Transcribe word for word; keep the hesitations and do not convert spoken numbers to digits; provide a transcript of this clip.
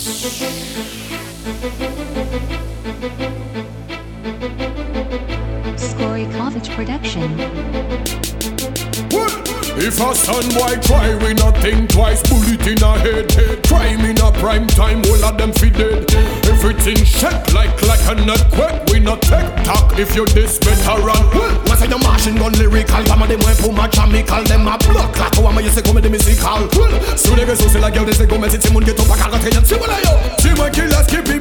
Scory College Production. If a son boy try, we not think twice. Bullet in a head, crime in a prime time. All of them fi dead. Everything shake like like a earthquake. We not take talk if you this better run. Once I the machine gun lyrical, some of them went for my chemical. Them a block like how am I say come the musical. So they get so say like yo, they say go me sit Simon get up a carrot and see what I yo. See my killers keeping